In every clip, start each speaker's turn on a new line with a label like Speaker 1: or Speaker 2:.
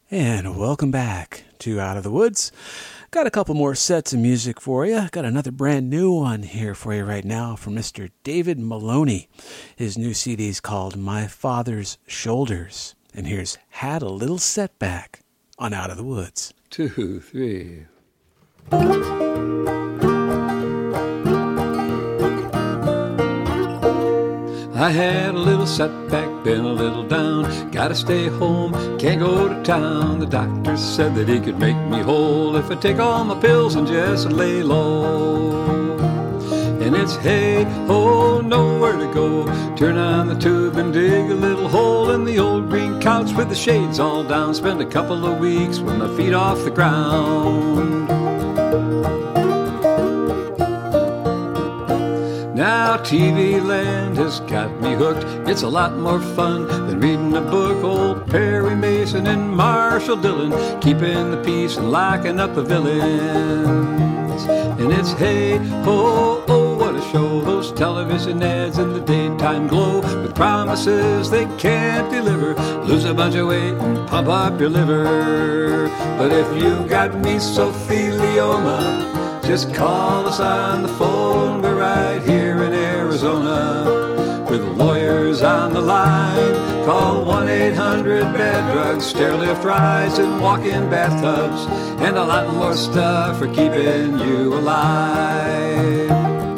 Speaker 1: And welcome back to Out of the Woods. Got a couple more sets of music for you. Got another brand new one here for you right now from Mr. David Maloney. His new CD is called My Father's Shoulders. And here's Had a Little Setback on Out of the Woods.
Speaker 2: 2, 3. I had a little setback, been a little down. Gotta stay home, can't go to town. The doctor said that he could make me whole if I take all my pills and just lay low. And it's hey, oh, nowhere to go. Turn on the tube and dig a little hole in the old green couch with the shades all down. Spend a couple of weeks with my feet off the ground. Now TV land has got me hooked. It's a lot more fun than reading a book. Old Perry Mason and Marshall Dillon, keeping the peace and locking up the villains. And it's hey, ho, oh, what a show. Those television ads in the daytime glow with promises they can't deliver. Lose a bunch of weight and pump up your liver. But if you got mesothelioma, just call us on the phone. We're right here in Arizona with lawyers on the line. Call 1-800-BED-DRUGS, stairlift rides and walk-in bathtubs, and a lot more stuff for keeping you alive.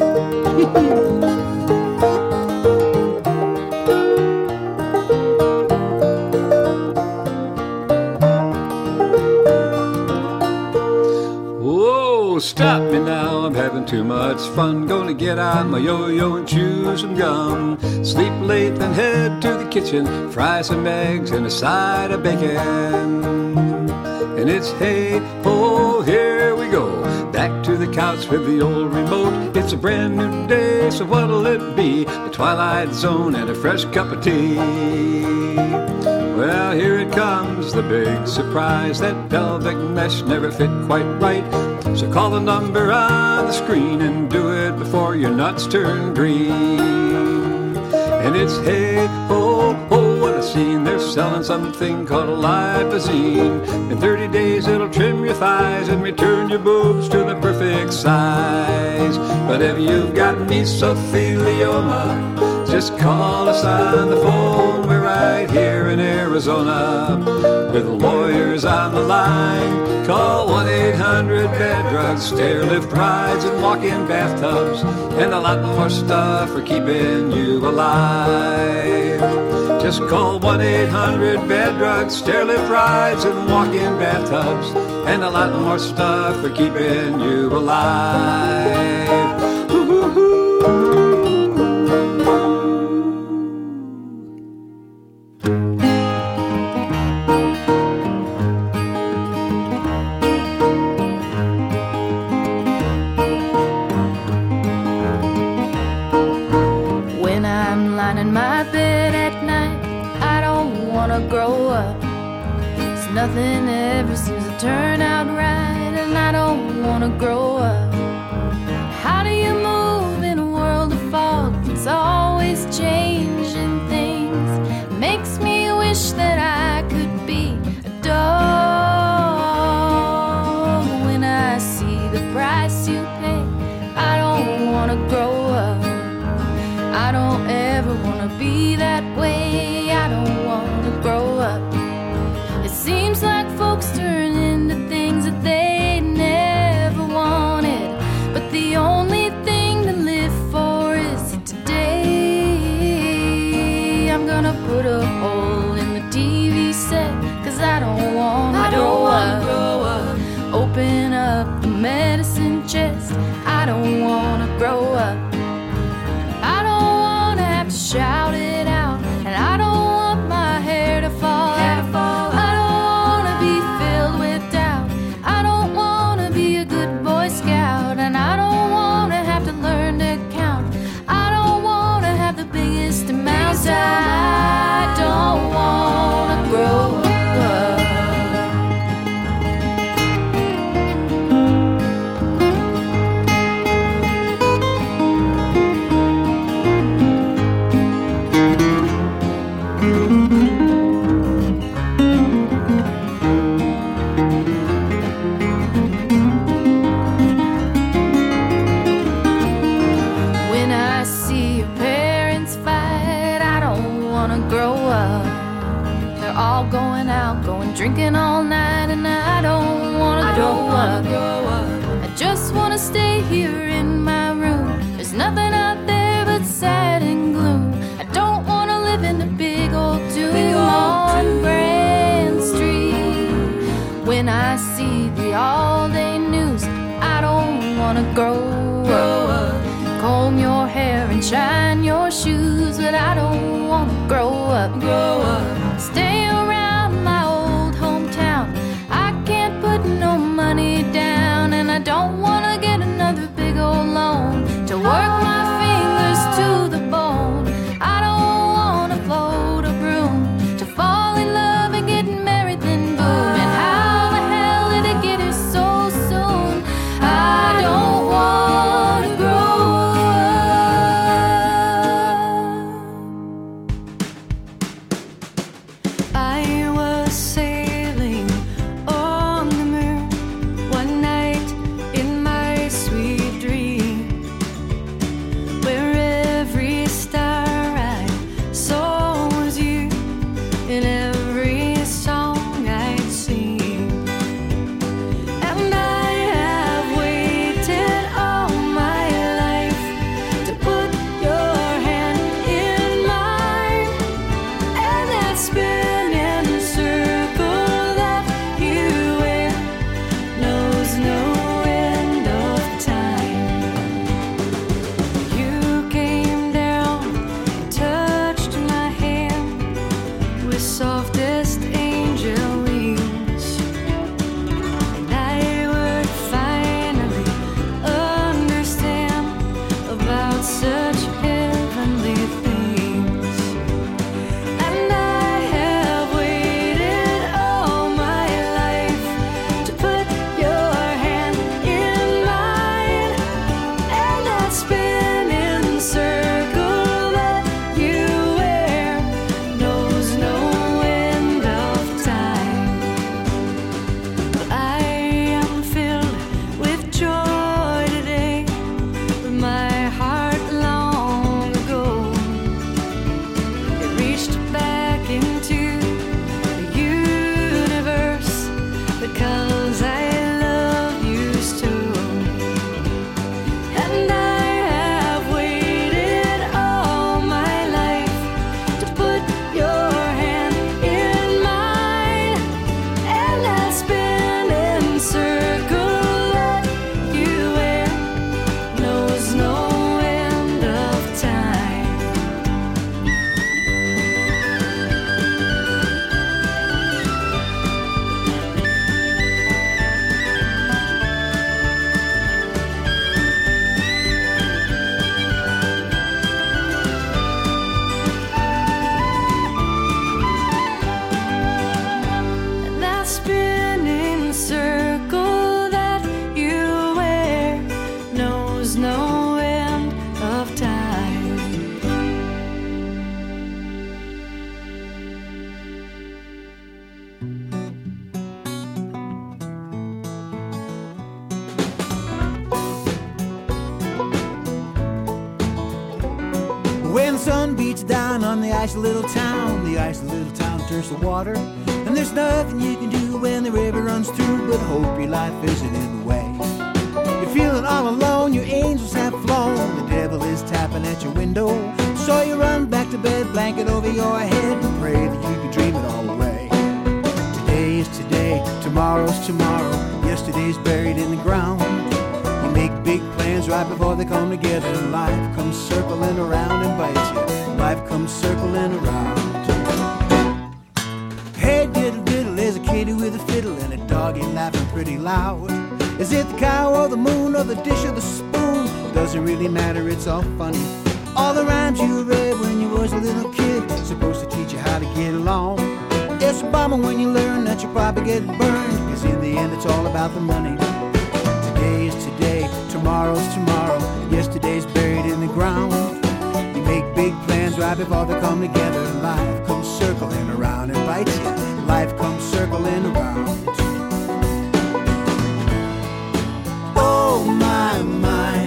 Speaker 2: Stop me now, I'm having too much fun. Gonna get out my yo-yo and chew some gum. Sleep late, then head to the kitchen. Fry some eggs and a side of bacon. And it's hey, oh, here we go. Back to the couch with the old remote. It's a brand new day, so what'll it be? The Twilight Zone and a fresh cup of tea. Well, here it comes, the big surprise. That pelvic mesh never fit quite right. So call the number on the screen and do it before your nuts turn green. And it's hey, ho, ho, what a scene. They're selling something called a lipozene. In 30 days it'll trim your thighs and return your boobs to the perfect size. But if you've got mesothelioma, just call us on the phone. We're right here in Arizona with lawyers on the line. Call 1-800-BED-DRUGS, stairlift rides and walk-in bathtubs, and a lot more stuff for keeping you alive. Just call 1-800-BED-DRUGS, stairlift rides and walk-in bathtubs, and a lot more stuff for keeping you alive.
Speaker 3: Grow up. It's nothing ever seems to turn out right, and I don't wanna grow up. How do you move in a world of fog? It's always changing things. Makes me wish that I could be a dog. When I see the price you pay, I don't wanna grow up. I don't ever wanna be that way. I don't wanna grow up. It seems like folks turn into things that they never wanted, but the only thing to live for is today. I'm gonna put a hole in the TV set, 'cause I don't wanna grow up. Open up the medicine chest, I don't wanna grow up. I don't wanna have to shout it out, and I don't want my hair to fall out. I don't wanna be filled with out, going drinking all night, and I don't wanna grow up. I just wanna stay here in my room. There's nothing out there but sad and gloom. I don't wanna live in the big old doom on Grand Street. When I see the all-day news, I don't wanna grow up. Comb your hair and shine your shoes, but I don't wanna grow up. Stay around my old hometown. I can't put no money down, and I don't wanna get another big old loan to work my fingers to the bone. I don't wanna float a broom to fall in love and get married then boom. And how the hell did it get here so soon? I don't wanna grow up. I was sailing on the moon one night in my sweet dream, where every star I saw was you, in every song I'd sing. And I have waited all my life to put your hand in mine, and that spinning circle that you wear knows no end of time. You came down and touched my hand with softest angel wings, and I would finally understand about such heavenly things. And I have waited all my life to put your hand in mine, and that spinning circle that you wear knows no end of time. But I am filled with joy today, with my heart long ago. It reached back into the universe because I love you so. And I have waited all my life to put your hand in mine, and that spinning circle that you wear knows no end of time. That spinning circle that you wear knows no end of time.
Speaker 4: When the sun beats down on the icy little town, the icy little town turns to water, and there's nothing you can do when the river runs through, but hope your life isn't in the way. You're feeling all alone, your angels have flown, the devil is tapping at your window, so you run back to bed, blanket over your head, and pray that you can dream it all away. Today is today, tomorrow's tomorrow, yesterday's buried in the ground. You make big plans right before they come together. Life comes circling around and bites you. Life comes circling around. Hey diddle diddle, there's a kitty with a fiddle and a doggy laughing pretty loud. Is it the cow or the moon or the dish or the spoon? Doesn't really matter, it's all funny. All the rhymes you read when you was a little kid, supposed to teach you how to get along. It's a bummer when you learn that you probably get burned, cause in the end it's all about the money. Today is today, tomorrow's tomorrow, yesterday's buried in the ground. You make big plans right before they come together. Life comes circling around and bites you. Life comes circling around. Oh my, my.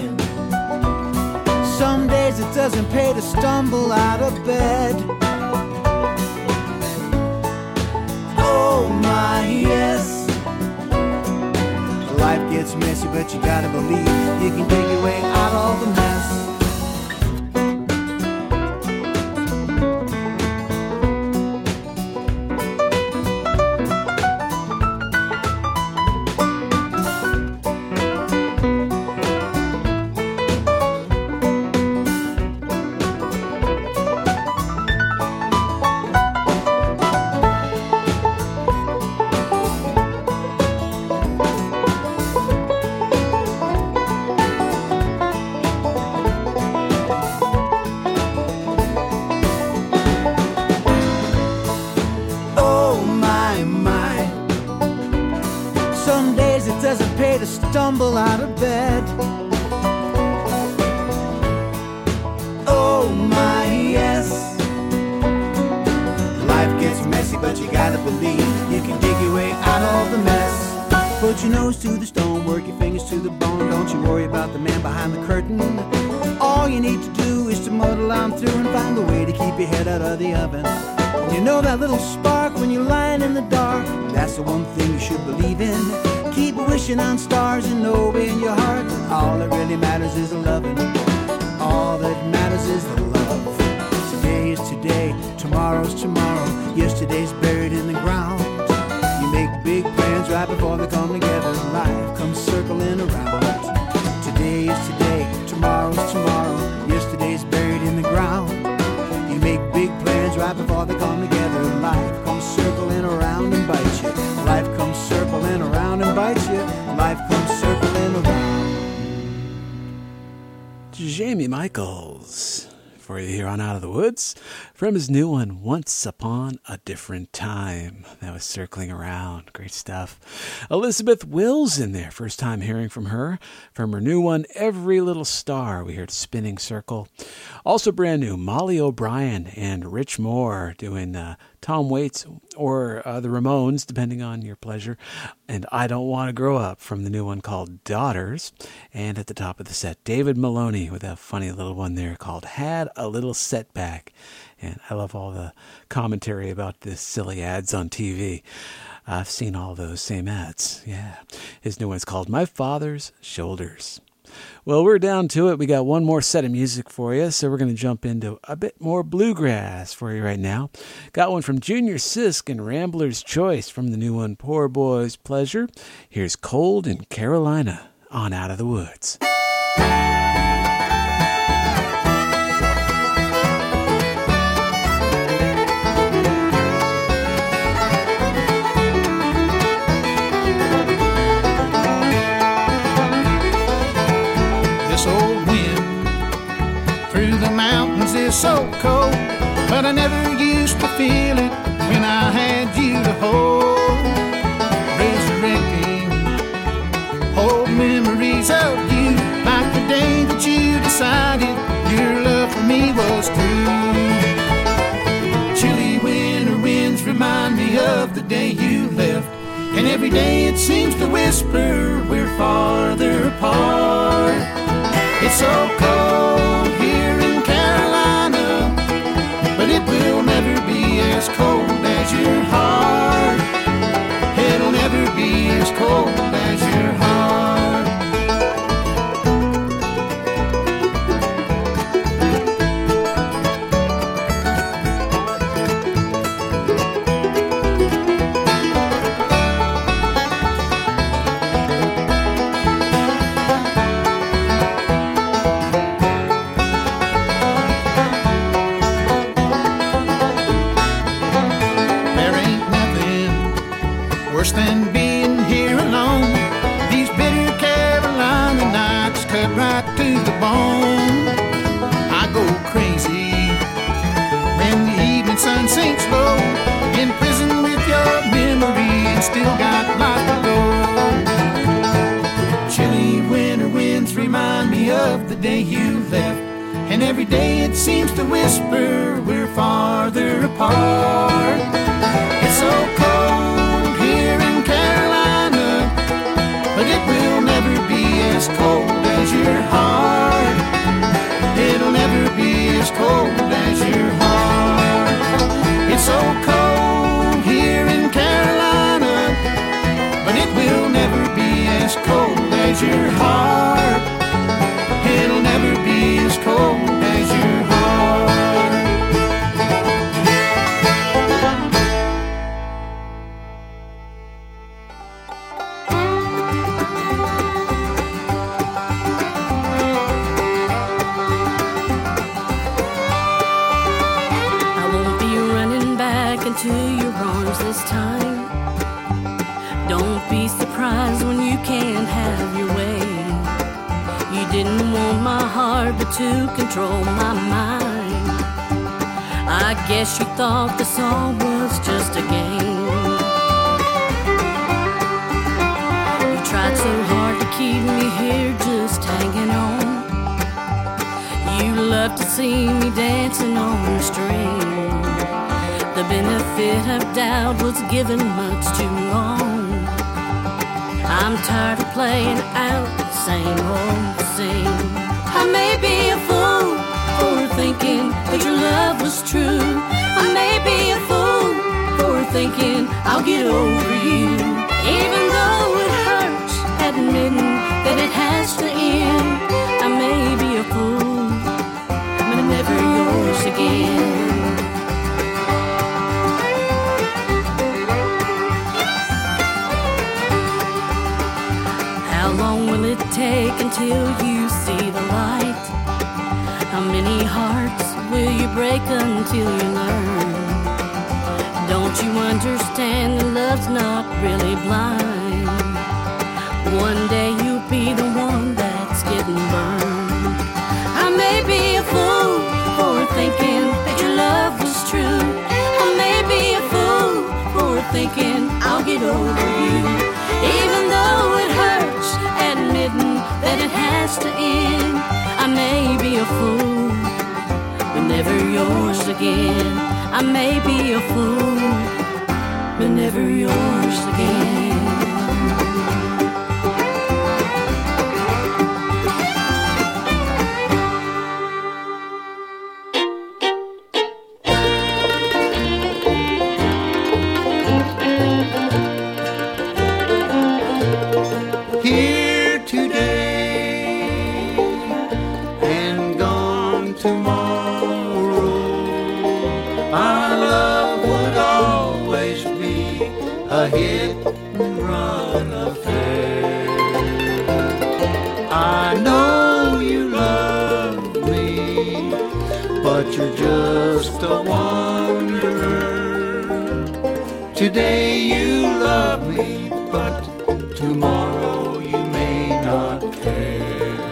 Speaker 4: Some days it doesn't pay to stumble out of bed. Oh gets messy, but you gotta believe you can dig your way out of the mess. Stumble out of bed. Oh my, yes. Life gets messy, but you gotta believe you can dig your way out of the mess. Put your nose to the stone, work your fingers to the bone. Don't you worry about the man behind the curtain. All you need to do is to muddle on through and find a way to keep your head out of the oven. And you know that little spark when you're lying in the dark, that's the one thing you should believe in. Keep wishing on stars and know in your heart that all that really matters is the loving. All that matters is the love. Today is today, tomorrow's tomorrow. Yesterday's buried in the ground. You make big plans right before they come together. Life comes circling around. Today is today, tomorrow's tomorrow. Yesterday's buried in the ground. You make big plans right before they come together. Life comes circling around and bites you. Life comes circling around and bites you. Life comes circling around.
Speaker 1: Jamie Michaels for you here on Out of the Woods from his new one, Once Upon a Different Time. That was circling around. Great stuff. Elizabeth Wills in there. First time hearing from her new one, Every Little Star. We heard Spinning Circle. Also brand new, Molly O'Brien and Rich Moore doing Tom Waits or the Ramones, depending on your pleasure. And I Don't Want to Grow Up from the new one called Daughters. And at the top of the set, David Maloney with a funny little one there called Had a Little Setback. And I love all the commentary about the silly ads on TV. I've seen all those same ads. Yeah. His new one's called My Father's Shoulders. Well, we're down to it. We got one more set of music for you, so we're going to jump into a bit more bluegrass for you right now. Got one from Junior Sisk and Rambler's Choice from the new one, Poor Boy's Pleasure. Here's Cold in Carolina on Out of the Woods.
Speaker 5: Is so cold, but I never used to feel it when I had you to hold. Resurrecting old memories of you, like the day that you decided your love for me was true. Chilly winter winds remind me of the day you left, and every day it seems to whisper we're farther apart. It's so cold here in Carolina, but it will never be as cold as your heart. It'll never be as cold as your heart. Than being here alone. These bitter Carolina nights cut right to the bone. I go crazy when the evening sun sinks low, in prison with your memory and still got life to go. Chilly winter winds remind me of the day you left, and every day it seems to whisper we're farther apart. It's so cold here in Carolina, but it will never be as cold as your heart. It'll never be as cold as your heart. It's so cold here in Carolina, but it will never be as cold as
Speaker 6: into your arms this time. Don't be surprised when you can't have your way. You didn't want my heart, but to control my mind. I guess you thought this all was just a game. You tried so hard to keep me here just hanging on. You loved to see me dancing on a string. The benefit of doubt was given much too long. I'm tired of playing out the same old scene. I may be a fool for thinking that your love was true. I may be a fool for thinking I'll get over you. Even though it hurts admitting that it has to end. I may be a fool, but I'm never yours again. How long will it take until you see the light? How many hearts will you break until you learn? Don't you understand that love's not really blind? One day you'll be the one that's getting burned. I may be a fool for thinking that your love was true. I may be a fool for thinking I'll get over you. Even though it hurts admitting that it has to end. I may be a fool, but never yours again. I may be a fool, but never yours again.
Speaker 5: Here today and gone tomorrow. Our love would always be a hit and run affair. I know you love me, but you're just a wanderer. Today you love me, but tomorrow you may not care.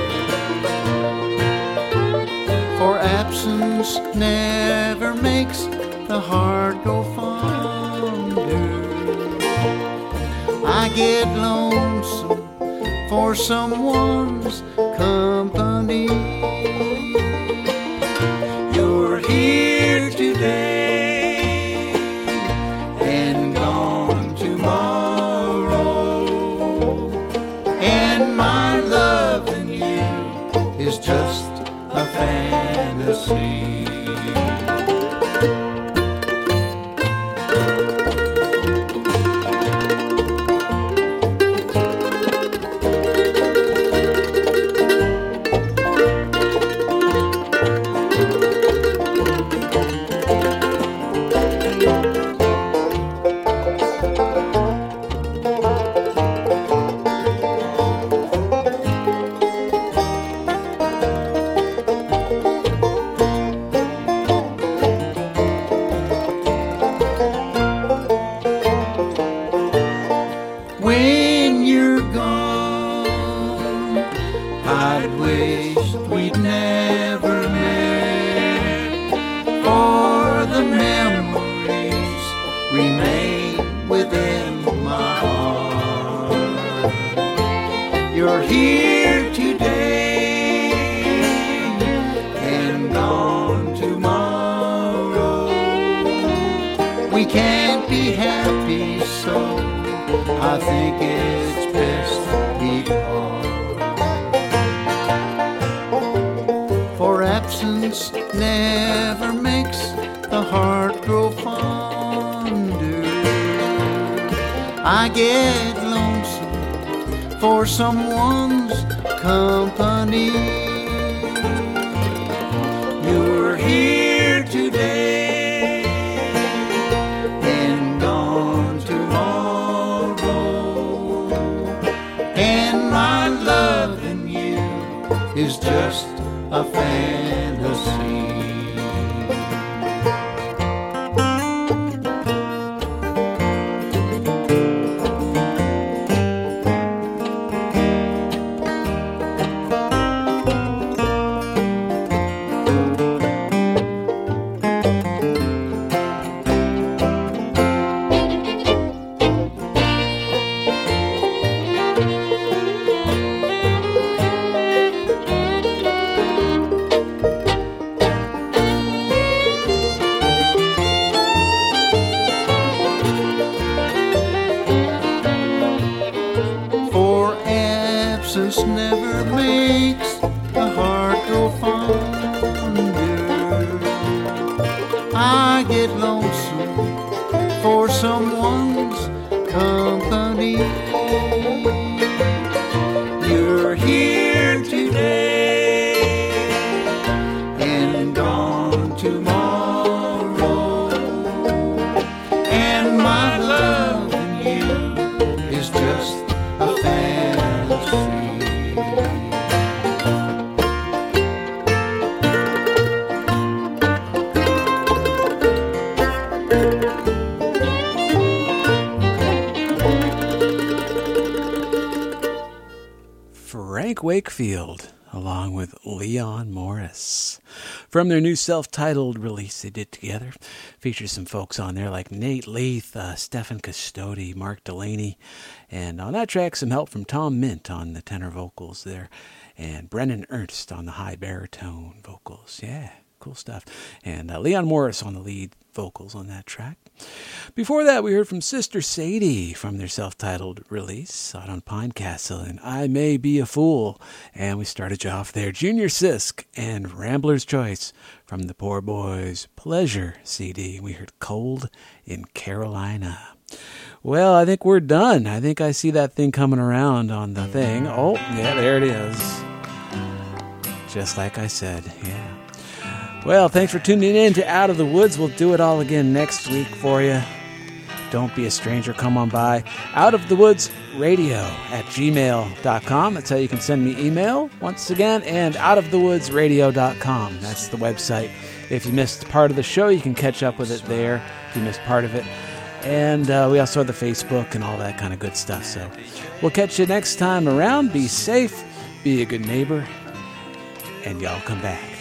Speaker 5: For absence never makes the heart go fonder. I get lonesome for someone's company. You're here today and gone tomorrow. And my love in you is just a fantasy. When you're gone, I'd wish we'd never met, for the memories remain within my heart. You're here today and gone tomorrow. We can't be happy, so I think it's best we part. For absence never makes the heart grow fonder. I get lonesome for someone's company. You're here today and gone tomorrow. And my love in you is just a fantasy. absence never makes the heart grow fonder. I get lonesome for someone's company. You're here today and gone tomorrow, and my love in you is just a fantasy.
Speaker 1: Frank Wakefield, along with Leon Morris. From their new self-titled release they did together. Features some folks on there like Nate Leith, Stephen Custodi, Mark Delaney. And on that track, some help from Tom Mint on the tenor vocals there. And Brennan Ernst on the high baritone vocals. Yeah, cool stuff. And Leon Morris on the lead vocals on that track. Before that, we heard from Sister Sadie from their self-titled release out on Pinecastle and I May Be a Fool. And we started you off there, Junior Sisk and Rambler's Choice from the Poor Boys Pleasure CD. We heard Cold in Carolina. Well, I think we're done. I think I see that thing coming around on the thing. Oh, yeah, there it is. Just like I said, yeah. Well, thanks for tuning in to Out of the Woods. We'll do it all again next week for you. Don't be a stranger. Come on by. outofthewoodsradio@gmail.com. That's how you can send me email once again. And outofthewoodsradio.com. That's the website. If you missed part of the show, you can catch up with it there if you missed part of it. And we also have the Facebook and all that kind of good stuff. So we'll catch you next time around. Be safe. Be a good neighbor. And y'all come back.